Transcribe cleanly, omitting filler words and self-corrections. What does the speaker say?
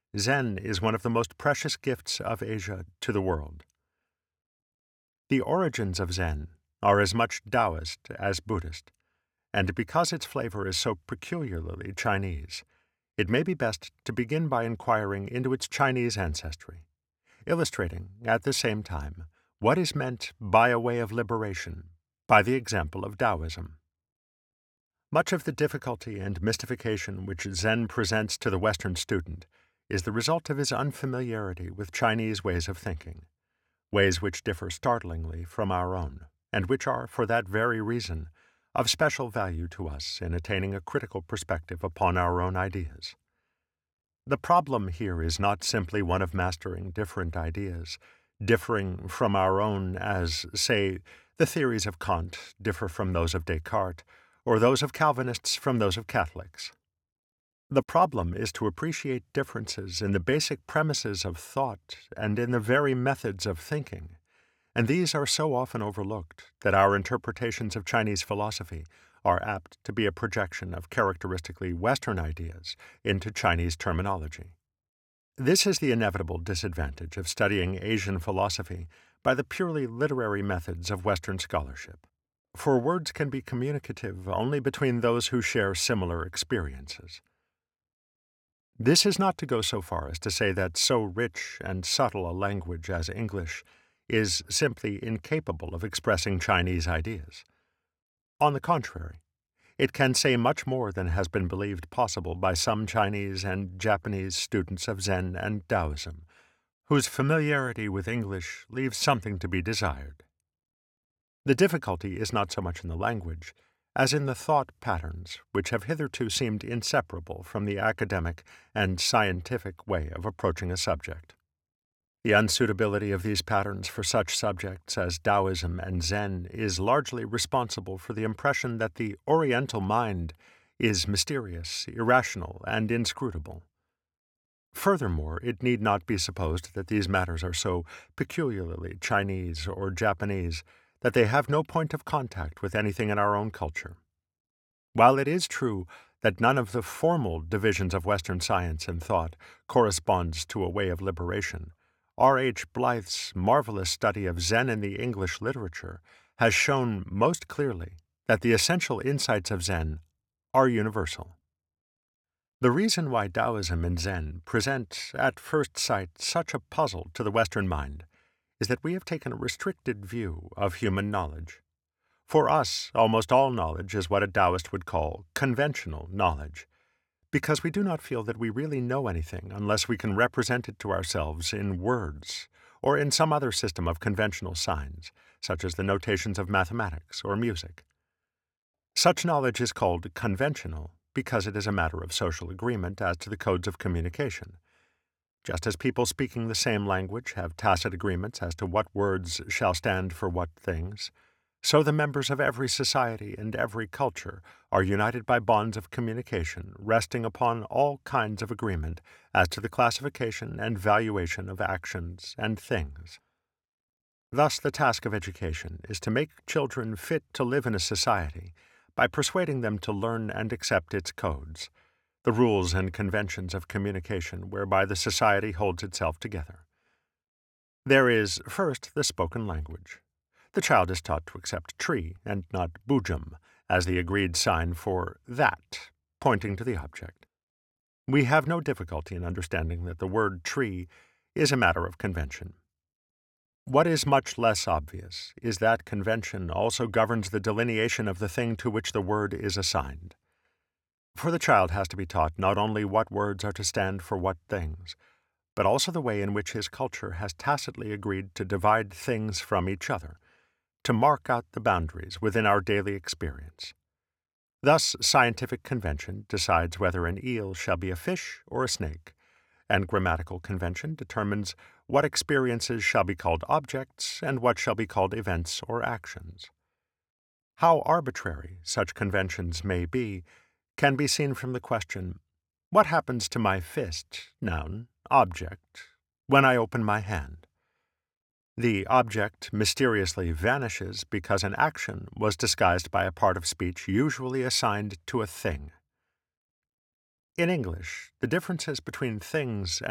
Zen is one of the most precious gifts of Asia to the world. The origins of Zen are as much Taoist as Buddhist, and because its flavor is so peculiarly Chinese, it may be best to begin by inquiring into its Chinese ancestry, illustrating, at the same time, what is meant by a way of liberation by the example of Taoism. Much of the difficulty and mystification which Zen presents to the Western student is the result of his unfamiliarity with Chinese ways of thinking, ways which differ startlingly from our own, and which are, for that very reason, of special value to us in attaining a critical perspective upon our own ideas. The problem here is not simply one of mastering different ideas, differing from our own as, say, the theories of Kant differ from those of Descartes, or those of Calvinists from those of Catholics. The problem is to appreciate differences in the basic premises of thought and in the very methods of thinking, and these are so often overlooked that our interpretations of Chinese philosophy are apt to be a projection of characteristically Western ideas into Chinese terminology. This is the inevitable disadvantage of studying Asian philosophy by the purely literary methods of Western scholarship, for words can be communicative only between those who share similar experiences. This is not to go so far as to say that so rich and subtle a language as English is simply incapable of expressing Chinese ideas. On the contrary, it can say much more than has been believed possible by some Chinese and Japanese students of Zen and Taoism, whose familiarity with English leaves something to be desired. The difficulty is not so much in the language as in the thought patterns which have hitherto seemed inseparable from the academic and scientific way of approaching a subject. The unsuitability of these patterns for such subjects as Taoism and Zen is largely responsible for the impression that the Oriental mind is mysterious, irrational, and inscrutable. Furthermore, it need not be supposed that these matters are so peculiarly Chinese or Japanese that they have no point of contact with anything in our own culture. While it is true that none of the formal divisions of Western science and thought corresponds to a way of liberation, R.H. Blyth's marvelous study of Zen in the English literature has shown most clearly that the essential insights of Zen are universal. The reason why Taoism and Zen present at first sight such a puzzle to the Western mind is that we have taken a restricted view of human knowledge. For us, almost all knowledge is what a Taoist would call conventional knowledge, because we do not feel that we really know anything unless we can represent it to ourselves in words or in some other system of conventional signs, such as the notations of mathematics or music. Such knowledge is called conventional because it is a matter of social agreement as to the codes of communication. Just as people speaking the same language have tacit agreements as to what words shall stand for what things, so the members of every society and every culture are united by bonds of communication resting upon all kinds of agreement as to the classification and valuation of actions and things. Thus, the task of education is to make children fit to live in a society by persuading them to learn and accept its codes, the rules and conventions of communication whereby the society holds itself together. There is, first, the spoken language. The child is taught to accept tree and not bujum as the agreed sign for that, pointing to the object. We have no difficulty in understanding that the word tree is a matter of convention. What is much less obvious is that convention also governs the delineation of the thing to which the word is assigned. For the child has to be taught not only what words are to stand for what things, but also the way in which his culture has tacitly agreed to divide things from each other, to mark out the boundaries within our daily experience. Thus, scientific convention decides whether an eel shall be a fish or a snake, and grammatical convention determines what experiences shall be called objects and what shall be called events or actions. How arbitrary such conventions may be can be seen from the question, what happens to my fist, noun, object, when I open my hand? The object mysteriously vanishes because an action was disguised by a part of speech usually assigned to a thing. In English, the differences between things